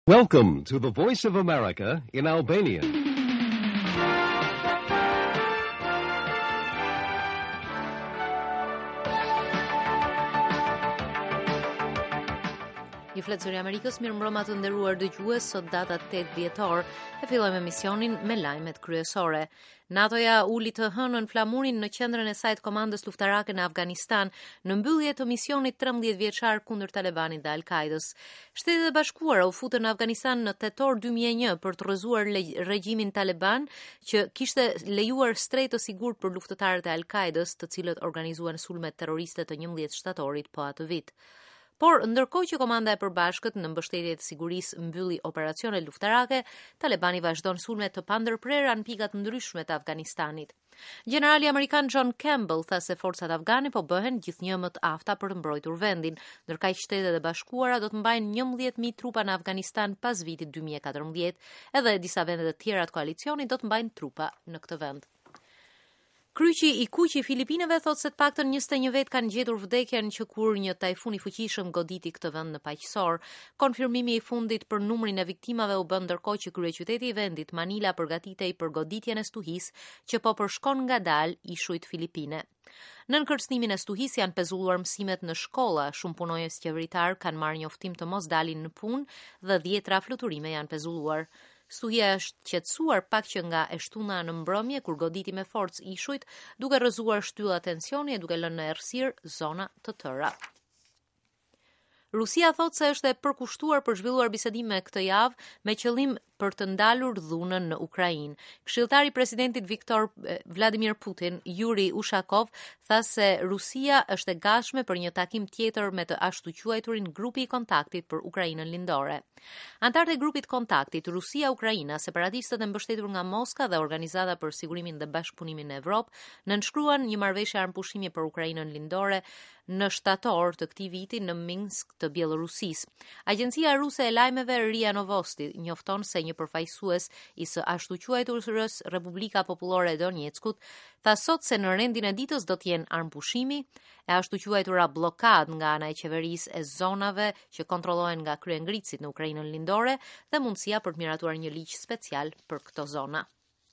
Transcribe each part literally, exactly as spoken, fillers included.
Welcome to the Voice of America in Albanian. Ju flet zëri Amerikës, mirëmbrëma të nderuar dëgjues, sot data tetë dhjetor e fillojmë emisionin me lajmet kryesore. NATO-ja uli të hënën flamurin në qendrën e saj të komandës luftarake në Afganistan në mbyllje të misionit trembëdhjetë vjeçar kundër Talibanit dhe Al-Qaidës. Shtetet e Bashkuara u futën në Afganistan në tetor dy mijë e një për të rrëzuar regjimin Taliban, që kishte lejuar strejt të sigurt për luftëtarët e Al-Qaidës, të cilët organizuan sulme terroriste të njëmbëdhjetë shtatorit po atë vit. Por, ndërkohë që Komanda e Përbashkët në mbështetje të sigurisë mbylli operacione luftarake, Talibani vazhdon sulme të pandërprera në pika të ndryshme të Afganistanit. Generali amerikan John Campbell tha se forcat afgane po bëhen gjithnjë më të afta për të mbrojtur vendin, ndërkaq Shtetet e Bashkuara do të mbajnë njëmbëdhjetë mijë trupa në Afganistan pas vitit dy mijë e katërmbëdhjetë, edhe disa vende të tjera të koalicionit do të mbajnë trupa në këtë vend. Kryqi i kuq i Filipinëve thot se të paktën njëzet e një vet kanë gjetur vdekjen që kur një tajfun i fuqishëm goditi këtë vend në paqësor. Konfirmimi i fundit për numrin e viktimave u bën ndërkohë që kryeqyteti i vendit, Manila, përgatitej për goditjen e stuhisë që po përshkon ngadalë ishujt filipine. Nën kërcënimin e stuhisë janë pezulluar mësimet në shkolla, shumë punonjës qeveritar kanë marrë njoftim të mos dalin në punë dhe dhjetra fluturime janë pezulluar. Stuhia është qetësuar pak që nga e shtuna në mbrëmje kur goditi me forcë ishujt, duke rrëzuar shtylla tensioni e duke lënë në errësirë zona të tëra. Rusia thot se është e përkushtuar për zhvilluar bisedime këtë javë me qëllim për të ndalur dhunën në Ukrainë. Këshilltari i presidentit Viktor Vladimir Putin, Yuri Ushakov, tha se Rusia është e gatshme për një takim tjetër me të ashtu quajturin grupi i kontaktit për Ukrainën lindore. Antarët e grupit kontaktit Rusia Ukraina, separatistët e mbështetur nga Moska dhe Organizata për Sigurimin dhe Bashkëpunimin në Evropë, nënshkruan një marrëveshje armpushimi për Ukrainën lindore në shtator të këtij viti në Minsk të Bielorusisë. Agjencia ruse e lajmeve RIA Novosti njofton se një përfaqësues i së ashtu quajturës Republika Popullore e Donjeckut tha sot se në rendin e ditës do të jenë armpushimi, e ashtu quajtura bllokadë nga ana e qeverisë e zonave që kontrollohen nga kryengritësit në Ukrainën lindore dhe mundësia për të miratuar një ligj special për këto zona.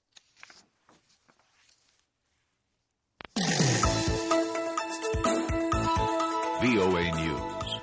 V O A News.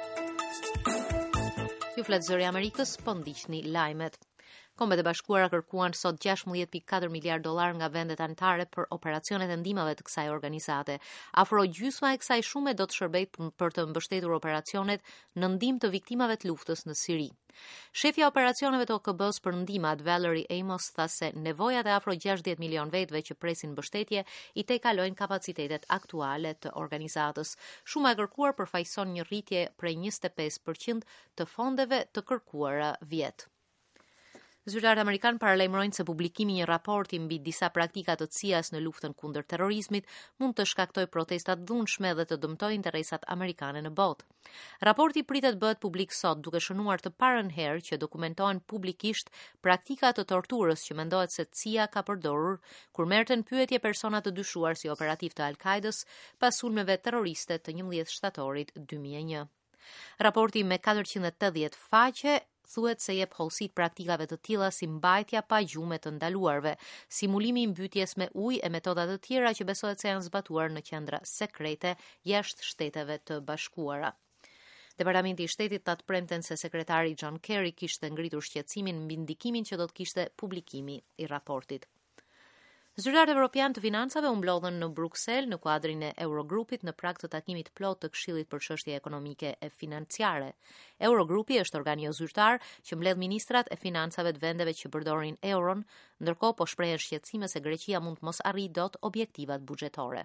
Ju flet zëri Amerikës, po ndiqni lajmet. Kombet e Bashkuara kërkuan sot gjashtëmbëdhjetë pikë katër miliard dollar nga vendet anëtare për operacionet e ndihmave të kësaj organizate. Afro gjysma e kësaj shume do të shërbejë për të mbështetur operacionet në ndihmë të viktimave të luftës në Siri. Shefja operacioneve të O K B-s për ndihmat, Valerie Amos, tha se nevojat e afro gjashtëdhjetë milion vetëve që presin mbështetje i tejkalojnë kapacitetet aktuale të organizatës. Shuma e kërkuar përfaqëson një rritje prej njëzet e pesë përqind të fondeve të kërkuara vjet. Zyrtarët amerikanë paralajmërojnë se publikimi i një raporti mbi disa praktika të C I A-s në luftën kundër terrorizmit mund të shkaktojë protesta të dhunshme dhe të dëmtojë interesat amerikane në botë. Raporti pritet bëhet publik sot, duke shënuar të parën herë që dokumentohen publikisht praktika të torturës që mendohet se C I A ka përdorur kur merrten pyetje persona të dyshuar si operativ të Al-Qaidës pas sulmeve terroriste të njëmbëdhjetë shtatorit dy mijë e një. Raporti me katërqind e tetëdhjetë faqe thuhet se jep hollësi praktikave të tilla si mbajtja pa gjume të ndaluarve, simulimi i mbytjes me ujë e metoda të tjera që besohet se janë zbatuar në qendra sekrete jashtë Shteteve të Bashkuara. Departamenti i Shtetit thatë premten se sekretari John Kerry kishte ngritur shqetësimin mbi ndikimin që do të kishte publikimi i raportit. Zyrtarët evropian të financave u mblodhen në Bruksel në kuadrin e Eurogrupit në prag të takimit plot të Këshillit për çështje ekonomike e financiare. Eurogrupi është organi jo zyrtar që mbledh ministrat e financave të vendeve që përdorin euron, ndërkohë po shprehen shqetësime se Greqia mund të mos arrijë dot objektivat buxhetore.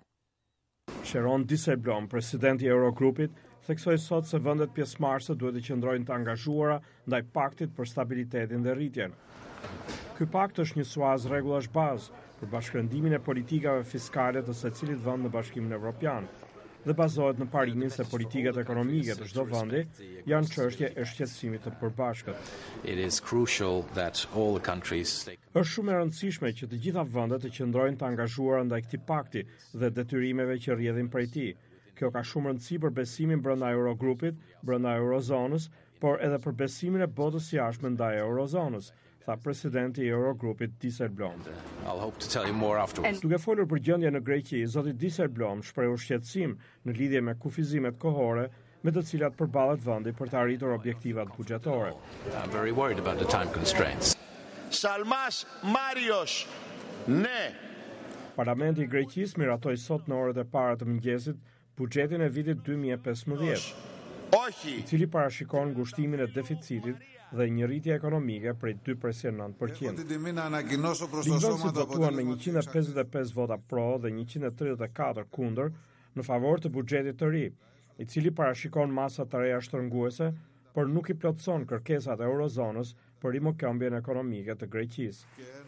Sharon Dijsselbloem, presidenti i Eurogrupit, theksoi sot se vendet pjesëmarrëse duhet të qëndrojnë të angazhuara ndaj paktit për stabilitetin dhe rritjen. Ky pakt është një suaz rregullash bazë për bashkërendimin e politikave fiskale të secilit vend në Bashkimin Evropian dhe bazohet në parimin se politikat ekonomike të çdo vendi janë çështje e shqetësimit të përbashkët. It is crucial that all the countries Është shumë e rëndësishme që të gjitha vendet të qëndrojnë të angazhuara ndaj këtij pakti dhe detyrimeve që rrjedhin prej tij. Kjo ka shumë rëndësi për besimin brenda Eurogrupit, brenda Eurozonës, por edhe për besimin e botës jashtme ndaj eurozonës, tha presidenti i Eurogrupit Dijsselbloem. I'll hope to tell you more afterwards. Duke folur për gjendjen në Greqi, zoti Dijsselbloem shprehu shqetësim në lidhje me kufizimet kohore me të cilat përballet vendi për të arritur objektivat buxhetore. I'm very worried about the time constraints. Salmas Marios, ne. Parlamenti i Greqisë miratoi sot në orët e para të mëngjesit buxhetin e vitit dy mijë e pesëmbëdhjetë, i cili parashikon ngushtimin e deficitit dhe një rritje ekonomike prej dy presë nëntë përqind. Ligjvënësit votuan me njëqind e pesëdhjetë e pesë vota pro dhe njëqind e tridhjetë e katër kundër në favor të buxhetit të ri, i cili parashikon masa të reja shtrënguese, por nuk i plotëson kërkesat e eurozonës për rimokëmbjen ekonomike të Greqisë.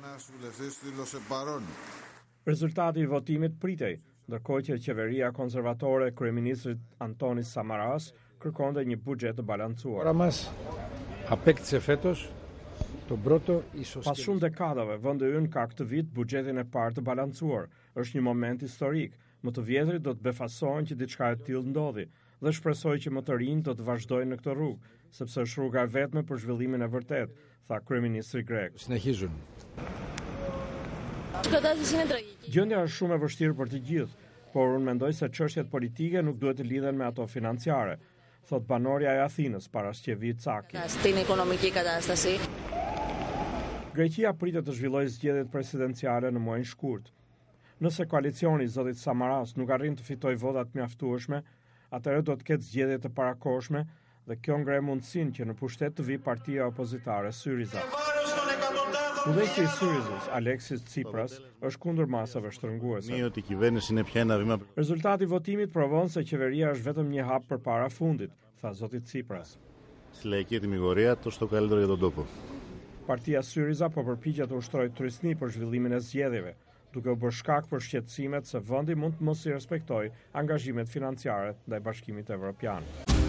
Rezultati i votimit pritej, ndërkohë që qeveria konservatore e kryeministrit Antonis Samaras kërkonte një buxhet të balancuar. Pas shumë dekadave, vendi ynë ka këtë vit buxhetin e parë të balancuar. Është një moment historik. Më të vjetrit do të befasohen që diçka e tillë ndodhi dhe shpresoj që më të rinj do të vazhdojnë në këtë rrugë, sepse është rruga e vetme për zhvillimin e vërtet, tha kryeministri grek. Gjendja është shumë e vështirë për të gjithë, por unë mendoj se çështjet politike nuk duhet të lidhen me ato financiare, thot banorja e Athinës para Skjevi Caki. Greqia pritet të zhvillojë zgjedhjet presidenciale në muajin shkurt. Nëse koalicioni i zotit Samaras nuk arrin të fitojë votat mjaftueshme, atëherë do të ketë zgjedhje të parakohshme dhe kjo ngre mundësinë që në pushtet të vi partia opozitare Syriza. Udhëheqësi i Syrizës, Aleksis Tsipras, është kundër masave shtrënguese. Rezultati i votimit provon se qeveria është vetëm një hap përpara fundit, tha zoti Tsipras. Partia Syriza po përpiqet të ushtrojë trysni për zhvillimin e zgjedhjeve, duke u bërë shkak për shqetësimet se vendi mund të mos i respektojë angazhimet financiare ndaj Bashkimit Evropian.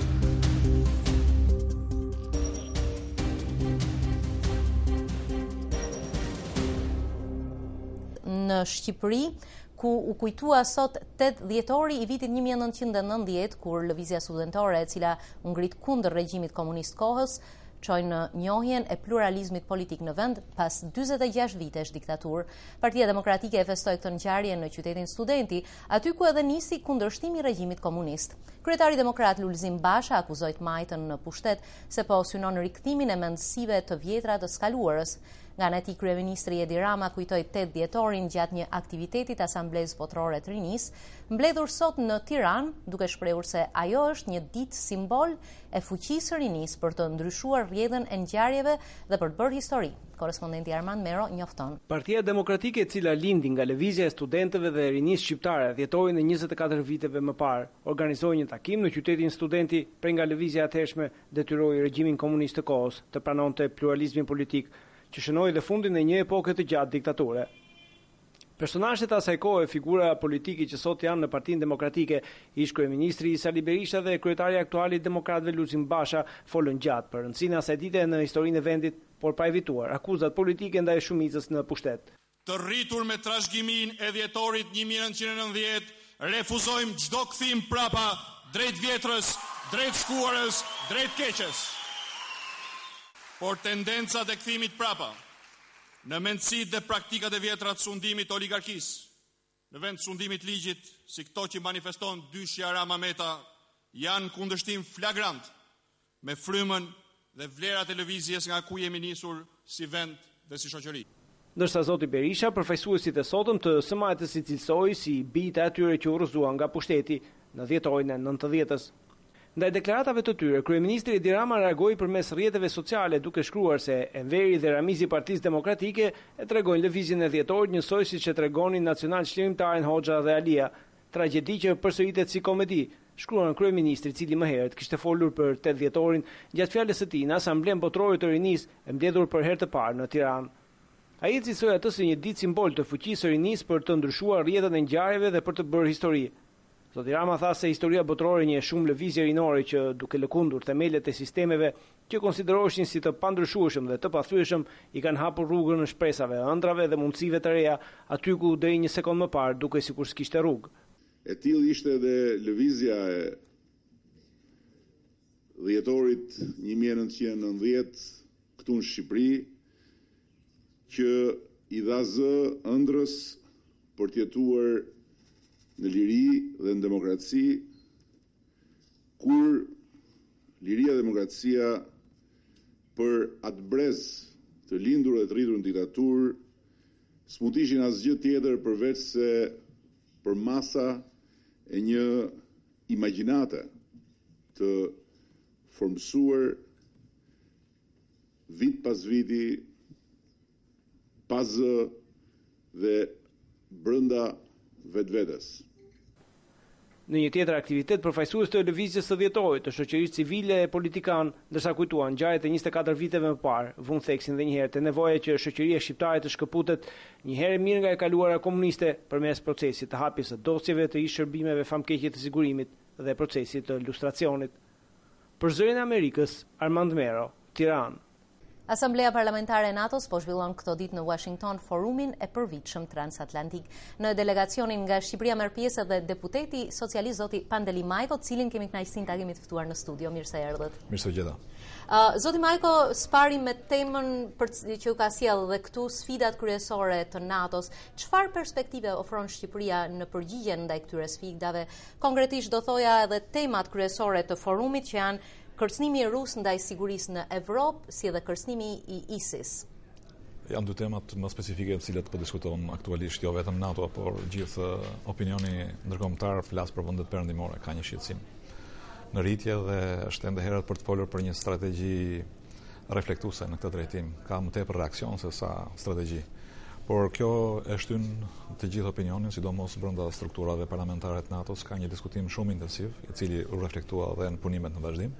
Në Shqipëri, ku u kujtua sot tetë dhjetori i vitit një mijë e nëntëqind e nëntëdhjetë, kur lëvizja studentore e cila u ngrit kundër regjimit komunist kohës, çoi në njohjen e pluralizmit politik në vend pas dyzet e gjashtë vitesh diktaturë. Partia Demokratike e festoi këtë ngjarje në qytetin Studenti, aty ku edhe nisi kundërshtimi i regjimit komunist. Kryetari demokrat Lulzim Basha akuzoi të majtën në pushtet se po synon rikthimin e mendësive të vjetra të skaluarës. Nga ana e tij, kryeministri Edi Rama kujtoi tetë dhjetorin gjatë një aktiviteti të Asamblesë Botërore të Rinisë, mbledhur sot në Tiranë, duke shprehur se ajo është një ditë simbol e fuqisë së Rinisë për të ndryshuar rrjedhën e ngjarjeve dhe për të bërë histori. Korrespondenti Armand Mero njofton. Partia Demokratike, e cila lindi nga lëvizja e studentëve dhe e rinisë shqiptare dhjetorin e njëzet e katër viteve më parë, organizoi një takim në qytetin Studenti prej nga lëvizja e atëhershme detyroi regjimin komunist të kohës të pranonte pluralizmin politik, që shënoi dhe fundin e një epoke të gjatë diktature. Personazhet e asaj kohe, figura politike që sot janë në Partinë Demokratike, ish kryeministri Sali Berisha dhe kryetari aktual i Demokratëve Lulzim Basha, folën gjatë për rëndësinë e asaj dite në historinë e vendit, por pa evituar akuzat politike ndaj shumicës në pushtet. Të rritur me trashëgimin e dhjetorit një mijë e nëntëqind e nëntëdhjetë, refuzojmë çdo kthim prapa drejt vjetrës, drejt shkuarës, drejt keqes. Por tendencat e kthimit prapa në mendësitë dhe praktikat e vjetra të sundimit të oligarkisë, në vend të sundimit ligjit, si këto që manifeston dyshja Rama Meta, janë kundërshtim flagrant me frymën dhe vlerat e lëvizjes nga ku jemi nisur si vend dhe si shoqëri. Ndërsa zoti Berisha, përfaqësuesit e sotëm të S M A-s i cilësoi si bijtë atyre që u rrëzuan nga pushteti në dhjetorin e nëntëdhjetës. Ndaj deklaratave të tyre, kryeministri Edi Rama reagoi përmes rrjeteve sociale duke shkruar se Enveri dhe Ramizi i Partisë Demokratike e tregojnë lëvizjen e dhjetorit njësoj siç e tregonin nacional çlirimtarin Hoxha dhe Alia, tragjedi që përsëritet si komedi, shkruan kryeministri, i cili më herët kishte folur për tetë dhjetorin gjatë fjalës së tij në Asamblen Botërore të Rinisë, e mbledhur për herë të parë në Tiranë. Ai cilësoi atë si një ditë simbol të fuqisë së Rinisë për të ndryshuar rrjetën e ngjarjeve dhe për të bërë histori. Zoti Rama tha se historia botërore një shumë lëvizje rinore që, duke lëkundur themelet e sistemeve që konsideroheshin si të pandryshueshëm dhe të pathyeshëm, i kanë hapur rrugën në shpresave, ëndrave dhe mundësive të reja, aty ku deri një sekond më parë duke sikur s'kishte rrugë. E tillë ishte edhe lëvizja e dhjetorit një mijë e nëntëqind e nëntëdhjetë këtu në Shqipëri, që i dha zë ëndrrës për të jetuar në liri dhe në demokraci, kur liria dhe demokracia për atë brez të lindur dhe të rritur në diktaturë s'mund ishin asgjë tjetër përveç se për masa e një imagjinate të formësuar vit pas viti, pas zë dhe brenda vetvetes. Në një tjetër aktivitet, përfaqësues të lëvizjes së dhjetorit të shoqërisë civile e politikan, ndërsa kujtuan ngjarjet e njëzet e katër viteve më parë, vun theksin dhe një herë të nevoja që shoqëria shqiptare të shkëputet një herë mirë nga e kaluara komuniste përmes procesit të hapjes së dosjeve të ish shërbimeve famkeqje të sigurimit dhe procesit të lustracionit. Për Zërin e Amerikës, Armand Mero, Tiranë. Asamblea Parlamentare e NATO-s po zhvillon këto ditë në Washington forumin e përvitshëm transatlantik. Në delegacionin nga Shqipëria merr pjesë edhe deputeti socialist zoti Pandeli Majko, cilin kemi kënaqësinë ta kemi të ftuar në studio. Mirë se erdhët. Mirë se gjeta. Uh, zoti Majko, spari me temën për që u ka sjell dhe këtu sfidat kryesore të NATO-s, çfarë perspektive ofron Shqipëria në përgjigjen ndaj këtyre sfidave? Konkretisht do thoja edhe temat kryesore të forumit që janë kërcënimi rus ndaj sigurisë në Evropë, si edhe kërcënimi i ISIS. Janë dy temat më specifike të cilat po diskutohen aktualisht, jo vetëm NATO, por gjithë opinioni ndërkombëtar flas për vendet perëndimore, ka një shqetësim në rritje dhe është ende herët për të folur për një strategji reflektuese në këtë drejtim. Ka më tepër reaksion se sa strategji. Por kjo e shtyn të gjithë opinionin, sidomos brenda strukturave parlamentare të NATO-s, ka një diskutim shumë intensiv, i cili u reflektua dhe në punimet në vazhdim.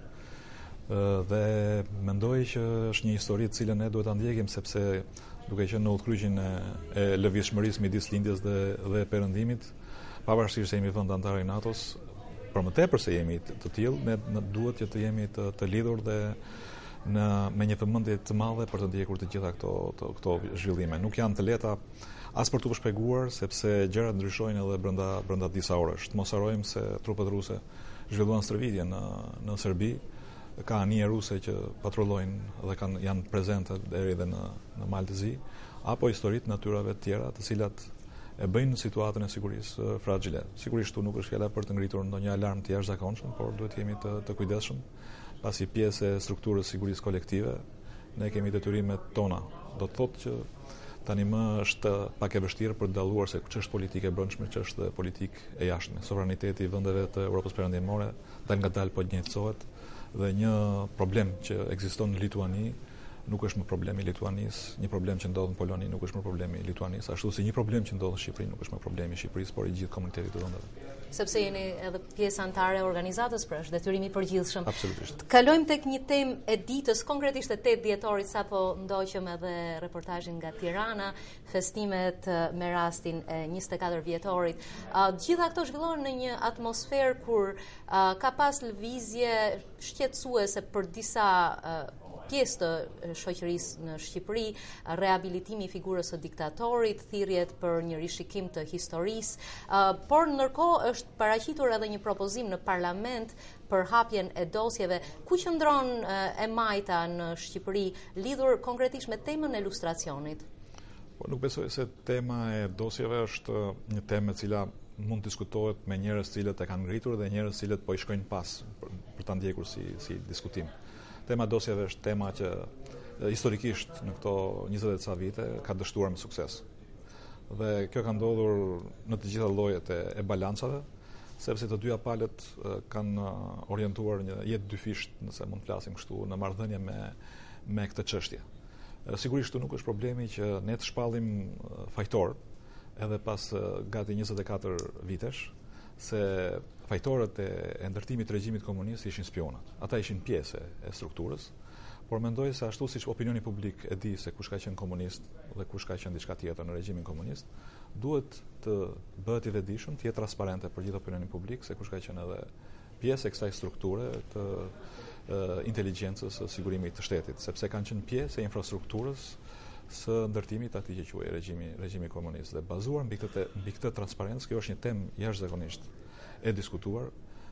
Dhe mendoj që është një histori të cilën ne duhet ta ndjekim, sepse duke qenë në udhkryqin e, e lëvizshmërisë midis lindjes dhe, dhe perëndimit, pavarësisht se jemi vend antar i NATO-s, por më tepër se jemi të, të tillë, ne, ne duhet që të jemi të, të lidhur dhe në, me një vëmendje të madhe për të ndjekur të gjitha këto, të, këto zhvillime. Nuk janë të lehta as për të shpjeguar, sepse gjërat ndryshojnë edhe brenda brenda disa orësh. Të mos harrojmë se trupet ruse zhvilluan stërvitje në në Serbi. Ka anije ruse që patrullojnë dhe kanë, janë prezente deri dhe në, në Maltëzi, apo historitë natyrave të tjera të cilat e bëjnë situatën e sigurisë fragile. Sigurisht tu nuk është fjala për të ngritur ndonjë alarm të jashtëzakonshëm, por duhet jemi të, të kujdesshëm, pasi pjesë e strukturës sigurisë kolektive, ne kemi detyrimet tona. Do të thotë që tani më është pak e vështirë për të dalluar se ç'është politikë e brendshme, ç'është politikë e jashtme. Sovraniteti i vendeve të Evropës perëndimore dal ngadalë po njëjtësohet. Dhe një problem që ekziston në Lituani nuk është më problemi i Lituanisë, një problem që ndodh në Poloni nuk është më problemi i Lituanisë, ashtu si një problem që ndodh në Shqipëri nuk është më problemi i Shqipërisë, por i gjithë komunitetit të vendeve. Sepse jeni edhe pjesë antare e organizatës, pra është detyrimi i përgjithshëm. Absolutisht. Kalojmë tek një temë e ditës, konkretisht e tetë dhjetorit, sapo ndoqëm edhe reportazhin nga Tirana, festimet me rastin e njëzet e katër vjetorit. Uh, gjitha këto zhvillohen në një atmosferë kur uh, ka pas lëvizje shqetësuese për disa uh, pjesë të shoqërisë në Shqipëri, rehabilitimi i figurës së diktatorit, thirrjet për një rishikim të historisë, uh, por ndërkohë është paraqitur edhe një propozim në parlament për hapjen e dosjeve. Ku qëndron uh, e majta në Shqipëri lidhur konkretisht me temën e lustracionit? Po nuk besoj se tema e dosjeve është një temë e cila mund të diskutohet me njerëz cilët e kanë ngritur dhe njerëz cilët po i shkojnë pas për, për ta ndjekur si si diskutim. Tema dosjeve është tema që e, historikisht në këto njëzet e ca vite ka dështuar me sukses. Dhe kjo ka ndodhur në të gjitha llojet e, e balancave, sepse të dyja palët e, kanë orientuar një jetë dyfisht, nëse mund të flasim kështu, në marrëdhënie me me këtë çështje. E, sigurisht nuk është problemi që ne të shpallim fajtor edhe pas e, gati njëzet e katër vitesh, se fajtorët e, e ndërtimit të regjimit komunist ishin spionat. Ata ishin pjesë e strukturës, por mendoj se ashtu siç opinioni publik e di se kush ka qenë komunist dhe kush ka qenë diçka tjetër në regjimin komunist, duhet të bëhet i vetëdijshëm, të jetë transparente për gjithë opinionin publik se kush ka qenë edhe pjesë e kësaj strukture të e, inteligjencës së sigurimit të shtetit, sepse kanë qenë pjesë e infrastrukturës së ndërtimit atij që quhej regjimi regjimi komunist. Dhe bazuar mbi këtë mbi këtë transparencë, kjo është një temë jashtëzakonisht e diskutuar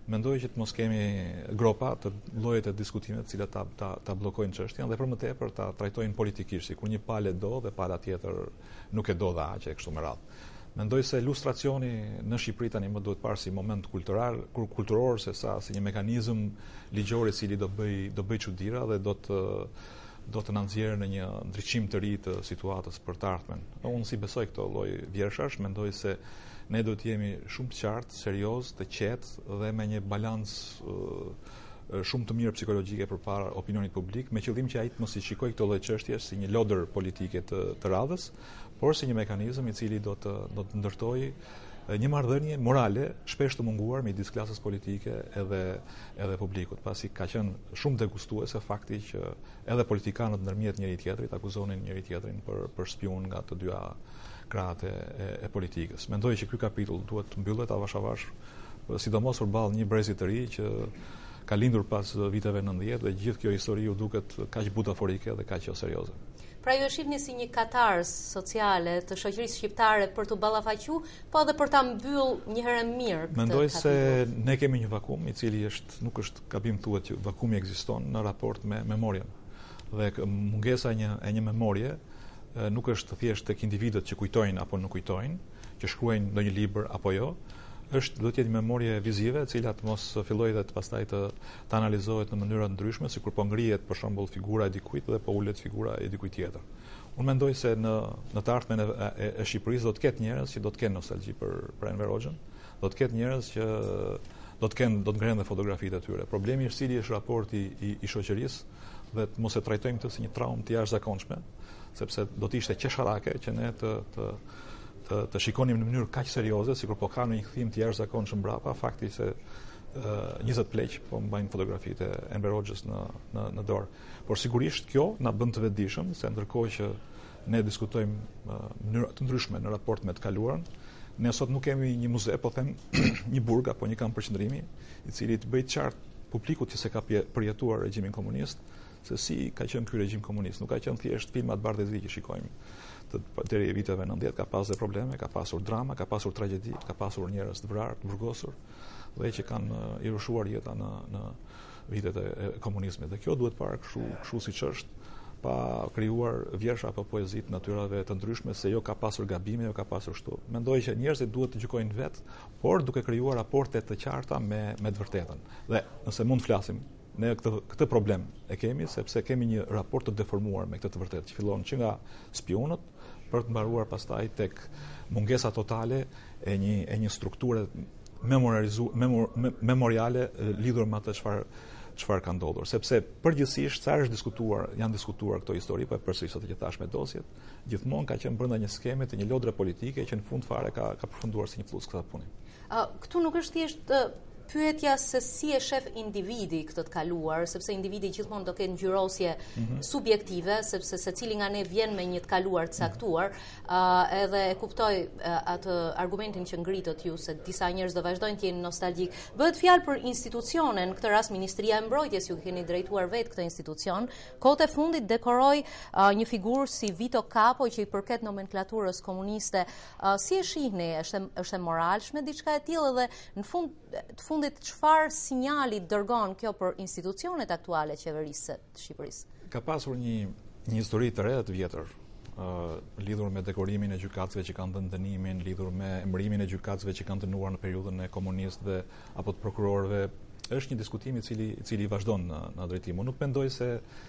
mendoj që të mos kemi gropa të llojet e diskutimeve të cilat ta ta, ta bllokojnë çështjen dhe për më tepër ta trajtojnë politikisht, sikur një palë do dhe pala tjetër nuk e do dha aq e kështu me radhë. Mendoj se lustracioni në Shqipëri tani më duhet parë si moment kultural, kur kulturor se sa si një mekanizëm ligjor i cili do bëj do bëj çuditëra dhe do të do të na nxjerrë në një ndriçim të ri të situatës për të ardhmen. Unë si besoj këto lloj vjershash, mendoj se ne do të jemi shumë të qartë, serioz, të qetë dhe me një balancë uh, shumë të mirë psikologjike përpara opinionit publik, me qëllim që ai të mos i shikojë këto lloj çështje si një lodër politike të, të radhës, por si një mekanizëm i cili do të do të ndërtojë një marrëdhënie morale shpesh të munguar midis klasës politike edhe edhe publikut, pasi ka qenë shumë degustuese fakti që edhe politikanët ndërmjet njëri tjetrit akuzonin njëri tjetrin për për spion nga të dyja krahët e, e, e politikës. Mendoj që ky kapitull duhet të mbyllet avash avash, sidomos përballë një brezi të ri që ka lindur pas viteve nëntëdhjetë dhe gjithë kjo histori u duket kaq butaforike dhe kaq jo serioze. Pra ju e shihni si një katarës sociale të shoqërisë shqiptare për të ballafaqur, po edhe për ta mbyll një herë mirë këtë. Mendoj se ne kemi një vakum i cili është nuk është gabim thuhet që vakumi ekziston në raport me memorien. Dhe mungesa e një e një memorie nuk është thjesht tek individët që kujtojnë apo nuk kujtojnë, që shkruajnë ndonjë libër apo jo, është do të jetë një memorie vizive, e cila të mos fillojë dhe të pastaj të, të analizohet në mënyra të ndryshme, sikur po ngrihet për shembull figura e dikujt dhe po ulet figura e dikujt tjetër. Unë mendoj se në në të ardhmen e, e, e Shqipërisë do të ketë njerëz që do të kenë nostalgji për për Enver Hoxhën, do të ketë njerëz që do të kenë do të ngrenë dhe fotografitë e tyre. Problemi është cili është raporti i, i shoqërisë dhe të mos e trajtojmë këtë si një traumë të jashtëzakonshme, sepse do të ishte qesharake që ne të të të, të shikonim në mënyrë kaq serioze, sikur po ka në një kthim të jashtëzakonshëm mbrapa, fakti se uh, njëzet pleq po mbajnë fotografitë e Enver Hoxhës në në në dorë. Por sigurisht kjo na bën të vetëdijshëm se ndërkohë që ne diskutojmë uh, mënyra të ndryshme në raport me të kaluarën, ne sot nuk kemi një muze, po them një burg apo një kamp përqendrimi, i cili të bëjë qartë publikut që se ka përjetuar regjimin komunist, se si ka qenë ky regjim komunist. Nuk ka qenë thjesht filmat bardhëzi që shikojmë të deri viteve nëntëdhjetë, ka pasur probleme, ka pasur drama, ka pasur tragjedi, ka pasur njerëz të vrarë, të burgosur, dhe që kanë uh, i rushuar jeta në në vitet e, e komunizmit. Dhe kjo duhet parë kështu kështu siç është, pa krijuar vjersha apo poezi të natyrave të ndryshme, se jo ka pasur gabime, jo ka pasur kështu. Mendoj që njerëzit duhet të gjykojnë vetë, por duke krijuar raporte të qarta me me të vërtetën. Dhe nëse mund të flasim, ne këtë këtë problem e kemi sepse kemi një raport të deformuar me këtë të vërtetë, që fillon që nga spionët për të mbaruar pastaj tek mungesa totale e një e një strukture memorializuar memor, memoriale lidhur me atë çfarë çfarë ka ndodhur, sepse përgjithsisht sa është diskutuar, janë diskutuar këto histori, po përsëris ato që thash me dosjet, gjithmonë ka qenë brenda një skeme të një lodre politike që në fund fare ka ka përfunduar si një fluks këtë punë. Uh, këtu nuk është thjesht uh... pyetja se si e shef individi këtë të kaluar, sepse individi gjithmonë do ketë ngjyrosje mm-hmm. subjektive, sepse secili nga ne vjen me një të kaluar të caktuar, uh, edhe e kuptoj uh, atë argumentin që ngritët ju se disa njerëz do vazhdojnë të jenë nostalgjik. Bëhet fjalë për institucionin, në këtë rast Ministria e Mbrojtjes, ju keni drejtuar vetë këtë institucion. Kohët e fundit dekoroi uh, një figurë si Vito Capo që i përket nomenklaturës komuniste. Uh, si e shihni, është është e moralshme diçka e tillë dhe në fund të fundit çfarë sinjali dërgon kjo për institucionet aktuale qeverisë të Shqipërisë? Ka pasur një një histori të re të vjetër, uh, lidhur me dekorimin e gjykatësve që kanë dhënë dënimin, lidhur me emërimin e gjykatësve që kanë dënuar në periudhën e komunistëve apo të prokurorëve. Është një diskutim i cili i cili vazhdon në, në drejtim. Unë nuk mendoj se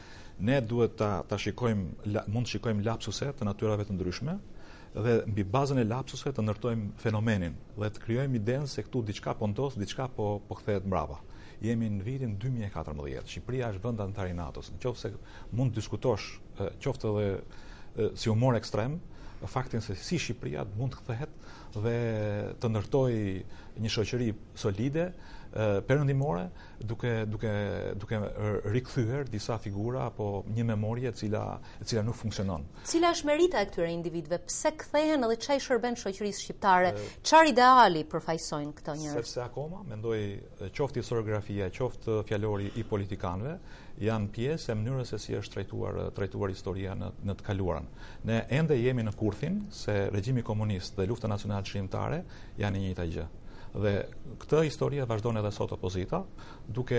ne duhet ta ta shikojmë la, mund të shikojmë lapsuse të natyrave të ndryshme dhe mbi bazën e lapsusve të ndërtojmë fenomenin dhe të krijojmë idenë se këtu diçka po ndos, diçka po po kthehet mbrapa. Jemi në vitin dy mijë e katërmbëdhjetë. Shqipëria është vend antar i NATO-s. Nëse mund të diskutosh qoftë edhe si humor ekstrem, faktin se si Shqipëria mund të kthehet dhe të ndërtojë një shoqëri solide, perëndimore, duke duke duke rikthyer disa figura apo një memorie e cila e cila nuk funksionon. Cila është merita e këtyre individëve? Pse kthehen edhe çfarë shërben shoqërisë shqiptare? Çfarë ideali përfaqësojnë këto njerëz? Sepse akoma mendoj qoftë historiografia, qoftë fjalori i politikanëve janë pjesë e mënyrës se si është trajtuar trajtuar historia në në të kaluarën. Ne ende jemi në kurthin se regjimi komunist dhe lufta nacionale shqiptare janë e njëjta gjë. Dhe këtë histori e vazhdon edhe sot opozita, duke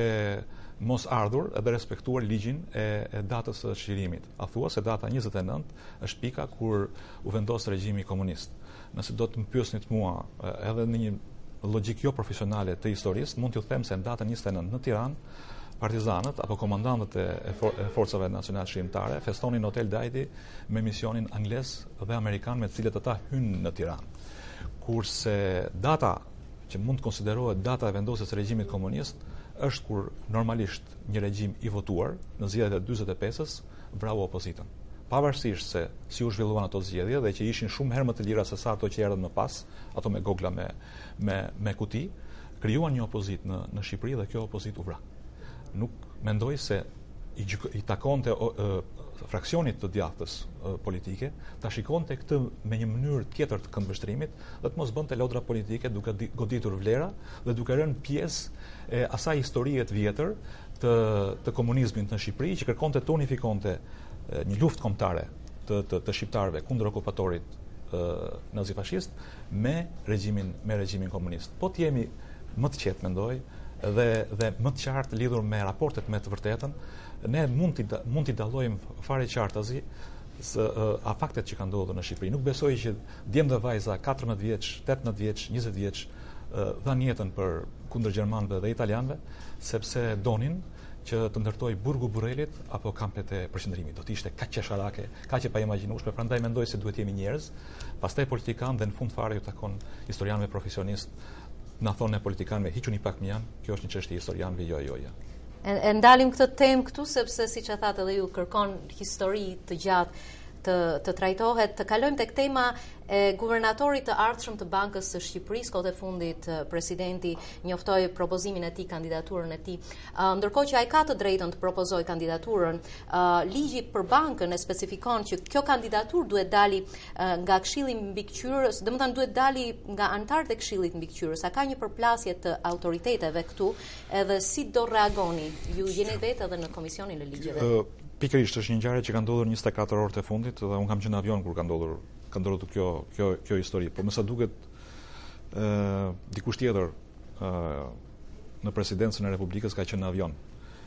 mos ardhur edhe respektuar ligjin e, e datës së çlirimit. A thua se data njëzet e nëntë është pika kur u vendos regjimi komunist. Nëse do të më pyesnit mua edhe në një logjik jo profesionale të historisë, mund t'ju them se në datën njëzet e nëntë në Tiranë partizanët apo komandantët e, for, e forcave nacionale shqiptare festonin në Hotel Dajti me misionin anglez dhe amerikan me të cilët ata hynë në Tiranë. Kurse data që mund të konsiderohet data e vendosjes së regjimit komunist është kur normalisht një regjim i votuar në zgjedhjet e dyzet e pesës vrau opozitën. Pavarësisht se si u zhvilluan ato zgjedhje dhe që ishin shumë herë më të lira se sa ato që erdhën më pas, ato me gogla me me me kuti, krijuan një opozitë në në Shqipëri dhe kjo opozitë u vra. Nuk mendoj se i, i takonte o, e, fraksionit të djathtës e, politike ta shikonte këtë me një mënyrë tjetër të këndvështrimit dhe të mos bënte lodra politike duke di, goditur vlera dhe duke rënë pjesë e asaj historie të vjetër të, të komunizmit në Shqipëri që kërkonte të unifikonte e, një luftë kombëtare të, të, të shqiptarëve kundër okupatorit e, nazifashist me regjimin me regjimin komunist. Po të jemi më të qetë, mendoj, dhe dhe më të qartë lidhur me raportet me të vërtetën, ne mund t'i mund t'i dallojmë fare qartazi së uh, a faktet që kanë ndodhur në Shqipëri. Nuk besoj që djem dhe vajza katërmbëdhjetë vjeç, tetëmbëdhjetë vjeç, njëzet vjeç uh, dhanë jetën për kundër gjermanëve dhe italianëve sepse donin që të ndërtoj burgu Burrelit apo kampet e përqendrimit. Do të ishte kaq qesharake, kaq e paimagjinueshme, prandaj mendoj se duhet jemi njerëz, pastaj politikan dhe në fund fare ju takon historianëve profesionist. Na thonë politikanëve hiquni pak më janë, kjo është një çështje historianëve, jo jo jo. E, e ndalim këtë temë këtu sepse siç e thatë edhe ju kërkon histori të gjatë të të trajtohet. Të kalojmë tek tema e guvernatorit të ardhshëm të Bankës së Shqipërisë. Kohët e fundit presidenti njoftoi propozimin e tij, kandidaturën e tij. Uh, ndërkohë që ai ka të drejtën të propozojë kandidaturën, uh, ligji për bankën e specifikon që kjo kandidaturë duhet dali uh, nga Këshilli Mbikëqyrës, domethënë duhet dali nga anëtarët e Këshillit Mbikëqyrës. A ka një përplasje të autoriteteve këtu, edhe si do reagoni? Ju jeni vetë edhe në komisionin e ligjeve. Uh, Pikërisht është një ngjarje që ka ndodhur njëzet e katër orët e fundit dhe un kam qenë në avion kur ka ndodhur ka ndodhur kjo kjo kjo histori. Po më sa duket ë dikush tjetër ë në presidencën e Republikës ka qenë në avion.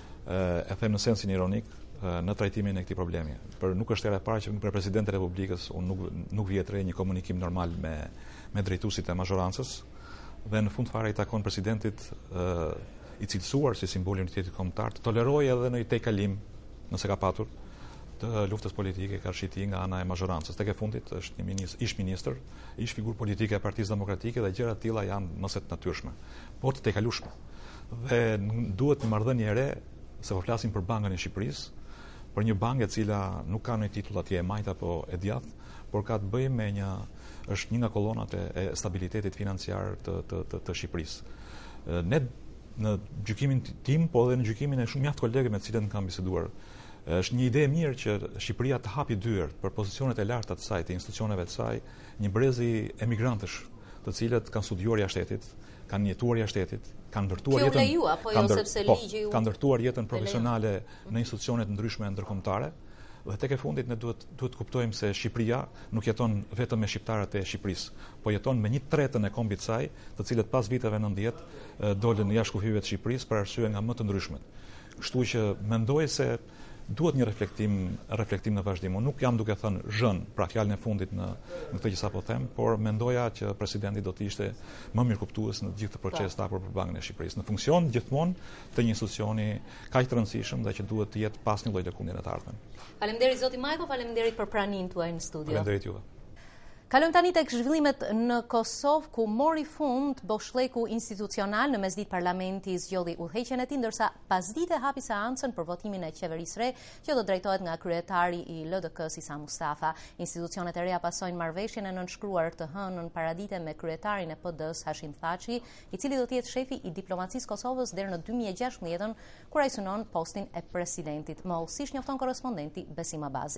Ë e them në sensin ironik në trajtimin e këtij problemi. Por nuk është era e parë që për presidentin e Republikës un nuk nuk vjet re një komunikim normal me me drejtuesit e mazhorancës dhe në fund fare i takon presidentit ë i cilësuar si simbol i unitetit kombëtar të tolerojë edhe në tej kalim nëse ka patur të luftës politike ka shiti nga ana e mazhorancës. Tek e fundit është një ministër, ish ministër, ish figurë politike e Partisë Demokratike dhe gjëra të tilla janë mëse të natyrshme, por të tejkalueshme. Dhe duhet një marrëdhënie e re, se po flasim për Bankën e Shqipërisë, për një bankë e cila nuk ka ndonjë titull atje e majt apo e djathtë, por ka të bëjë me një është një nga kolonat e, e stabilitetit financiar të të të, të Shqipërisë. Ne në gjykimin tim, po edhe në gjykimin e shumë mjaft kolegëve me të cilët kam biseduar, është një ide e mirë që Shqipëria të hapi dyert për pozicionet e larta të saj, të institucioneve të saj, një brezi emigrantësh, të cilët kanë studiuar jashtë shtetit, kanë jetuar jashtë shtetit, kanë ndërtuar jetën, leju, apo jo, ndër, sepse po, ligji ju kanë ndërtuar jetën profesionale në institucione të ndryshme ndërkombëtare. Dhe tek e fundit ne duhet duhet të kuptojmë se Shqipëria nuk jeton vetëm me shqiptarët e Shqipërisë, po jeton me një tretën e kombit të saj, të cilët pas viteve nëntëdhjetë dolën jashtë kufive të Shqipërisë për arsye nga më të ndryshmet. Kështu që mendoj se duhet një reflektim reflektim në vazhdim. Unë nuk jam duke thënë zhën, pra fjalën e fundit në në këtë që sapo them, por mendoja që presidenti do të ishte më mirë kuptues në gjithë këtë proces të hapur për Bankën e Shqipërisë, në funksion gjithmonë të një institucioni kaq të rëndësishëm dhe që duhet të jetë pas një lloj lëkundje në të ardhmen. Faleminderit zoti Majko, faleminderit për praninë tuaj në studio. Faleminderit juve. Kalojmë tani tek zhvillimet në Kosovë, ku mori fund boshllëku institucional në mesditë parlamenti zgjodhi udhëheqjen e tij, ndërsa pasdite hapi seancën për votimin e qeverisë re, që do drejtohet nga kryetari i L D K-s Isa Mustafa. Institucionet e reja pasojnë marrëveshjen e nënshkruar të hënën paradite me kryetarin e P D-s Hashim Thaçi, i cili do të jetë shefi i diplomacisë Kosovës deri në dy mijë e gjashtëdhjetë, kur ai synon postin e presidentit. Më siç njofton korrespondenti Besim Abazi.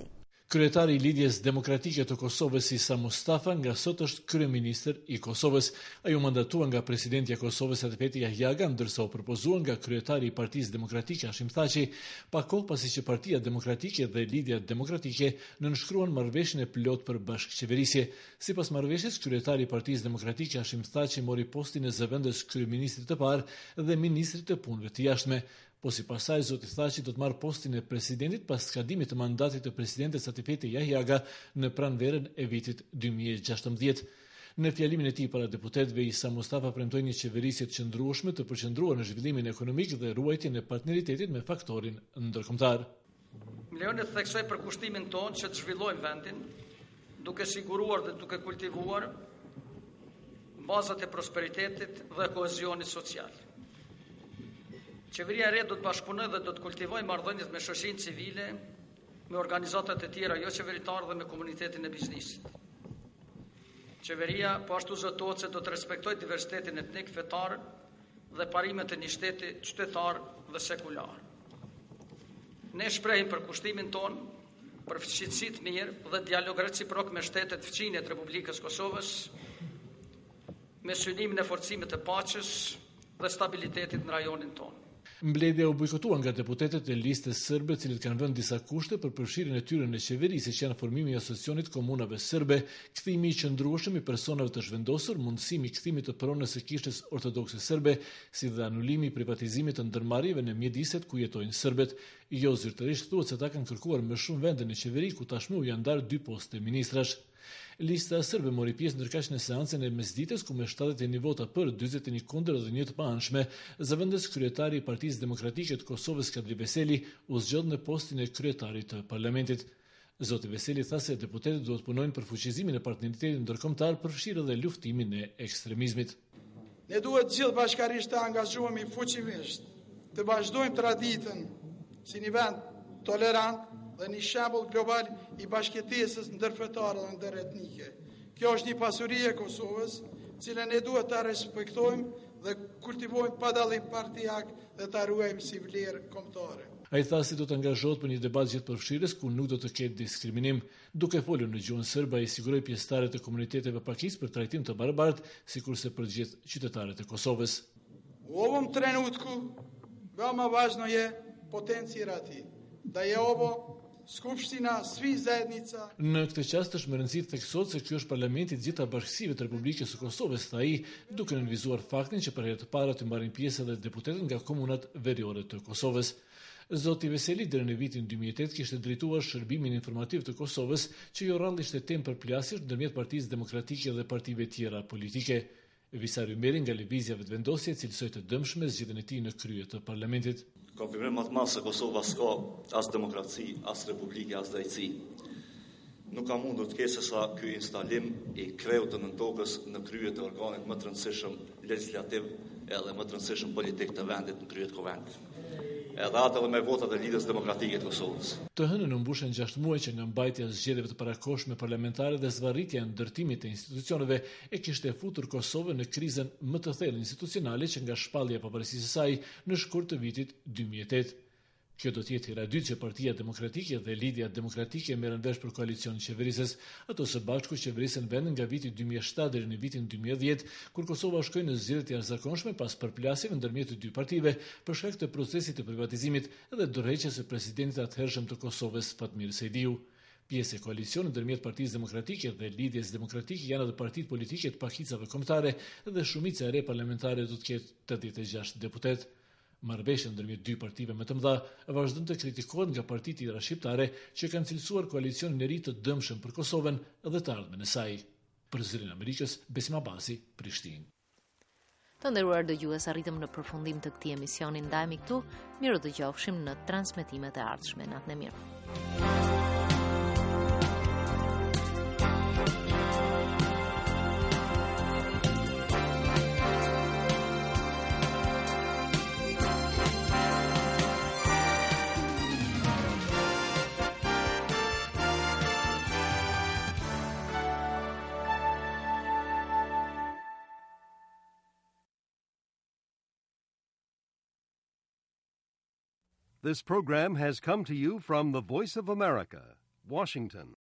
Kryetari i Lidhjes Demokratike të Kosovës Isa Mustafa nga sot është kryeministër i Kosovës. Ai u mandatuar nga presidenti i Kosovës Atipeti Jahjaga, ndërsa u propozuar nga kryetari i Partisë Demokratike Hashim Thaçi, pa kohë pasi që Partia Demokratike dhe Lidhja Demokratike nënshkruan marrëveshjen e plot për bashkëqeverisje. Sipas marrëveshjes, kryetari i Partisë Demokratike Hashim Thaçi mori postin e zëvendës kryeministrit të parë dhe ministrit të punëve të jashtme. Po si pasaj, zoti Thaçi do të marrë postin e presidentit pas skadimit të mandatit të presidentes Atipeti Jahjaga në pranverën e vitit dy mijë e gjashtëmbëdhjetë. Në fjalimin e tij para deputetëve, Isa Mustafa premtoi një qeverisje të qëndrueshme të përqendruar në zhvillimin ekonomik dhe ruajtjen e partneritetit me faktorin ndërkombëtar. Më lejoni të theksoj për kushtimin tonë që të zhvillojmë vendin, duke siguruar dhe duke kultivuar bazat e prosperitetit dhe kohezionit social. Qeveria e re do të bashkëpunojë dhe do të kultivojë marrëdhëniet me shoqërinë civile, me organizatat e tjera jo qeveritare dhe me komunitetin e biznesit. Qeveria po ashtu zotohet se do të respektojë diversitetin etnik, fetar dhe parimet e një shteti qytetar dhe sekular. Ne shprehim për kushtimin ton për fuqishmëri të mirë dhe dialog reciprok me shtetet fëmijë të Republikës Kosovës, me synimin e forcimit të paqes dhe stabilitetit në rajonin tonë. Mbledhja u bojkotua nga deputetët e listës sërbe, të cilët kanë vënë disa kushte për përfshirjen e tyre në qeveri, siç janë formimi i asociacionit komunave sërbe, kthimi i qëndrueshëm i personave të zhvendosur, mundësimi i kthimit të pronës së kishtes ortodokse sërbe, si dhe anulimi i privatizimit të ndërmarrjeve në mjediset ku jetojnë sërbet. Jo zyrtarisht thuhet se ata kanë kërkuar më shumë vende në qeveri, ku tashmë u janë ndarë dy poste ministrash. Lista sërbe mori pjesë ndërkaq në seancën e mesdites ku me shtatëdhjetë e një vota për, dyzet e një kundër dhe një të paanshme, zëvendës kryetari i Partisë Demokratike të Kosovës Kadri Veseli u zgjodh në postin e kryetarit të parlamentit. Zoti Veseli tha se deputetët duhet punojnë për fuqizimin e partneritetit ndërkombëtar, përfshirë dhe luftimin e ekstremizmit. Ne duhet gjithë bashkarisht të angazhohemi fuqimisht, të vazhdojmë traditën si një vend tolerant dhe një shembull global i bashkëtesës ndërfetare dhe ndëretnike. Kjo është një pasuri e Kosovës, cilën ne duhet ta respektojmë dhe kultivojmë pa dallim partijak dhe ta ruajmë si vlerë kombëtare. Ai tha se do të angazhohet për një debat gjithëpërfshirës ku nuk do të ketë diskriminim. Duke folur në gjuhën sërbe, ai siguroi pjesëtarët e komuniteteve pakisë për trajtim të barabartë, sikurse për gjithë qytetarët e Kosovës. U ovom trenutku veoma važno je potencirati da je ovo Skupština svih zajednica. Në këtë çast është më rëndësi të theksohet se ky është parlamenti i gjitha bashkësive të Republikës së Kosovës, tha ai, duke nënvizuar faktin që për herë të parë të marrin pjesë edhe deputetët nga komunat veriore të Kosovës. Zoti Veseli deri në vitin dy mijë e tetë kishte drejtuar shërbimin informativ të Kosovës, që jo rrallë ishte temë përplasjesh ndërmjet Partisë Demokratike dhe partive tjera politike. Visari Meri nga lëvizja vetëvendosje cilësoi të dëmshme zgjedhjen e tij në krye të parlamentit. Konfirmim më të madh se Kosova s'ka as demokraci, as republike, as drejtësi. Nuk ka mundur të ketë se sa ky instalim i kreut të nëntokës në krye të organit më të rëndësishëm legislativ edhe më të rëndësishëm politik të vendit në krye të kuvendit. Edhe atë edhe me votat e Lidhjes Demokratike të Kosovës. Të hënën u mbushën gjashtë muaj që nga mbajtja e zgjedhjeve të parakohshme parlamentare dhe zvarritja e ndërtimit të institucioneve e kishte futur Kosovën në krizën më të thellë institucionale që nga shpallja e pavarësisë së saj në shkurt të vitit dy mijë e tetë. Kjo do të jetë hera e dytë që Partia Demokratike dhe Lidhja Demokratike merren vesh për koalicion qeverisës. Ato së bashku qeverisën vendin nga viti dy mijë e shtatë deri në vitin dy mijë e dhjetë, kur Kosova shkoi në zgjedhje të jashtëzakonshme pas përplasjeve ndërmjet të dy partive për shkak të procesit të privatizimit dhe dorëheqjes së presidentit atëhershëm të Kosovës Fatmir Sejdiu. Pjesë e koalicionit ndërmjet Partisë Demokratike dhe Lidhjes Demokratike janë edhe partitë politike të pakicave kombëtare dhe shumica e re parlamentare do të ketë tetëdhjetë e gjashtë deputet. Marrëveshja ndërmjet dy partive më të mëdha vazhdon të kritikohet nga partitë tjera shqiptare që kanë cilësuar koalicionin e ri të dëmshëm për Kosovën dhe të ardhmen e saj. Për Zërin Amerikës, Besim Abasi, Prishtinë. Të nderuar dëgjues, arritëm në përfundim të këtij emisioni. Ndajemi këtu, mirë dëgjofshim në transmetimet e ardhshme. Natën e mirë. This program has come to you from the Voice of America, Washington.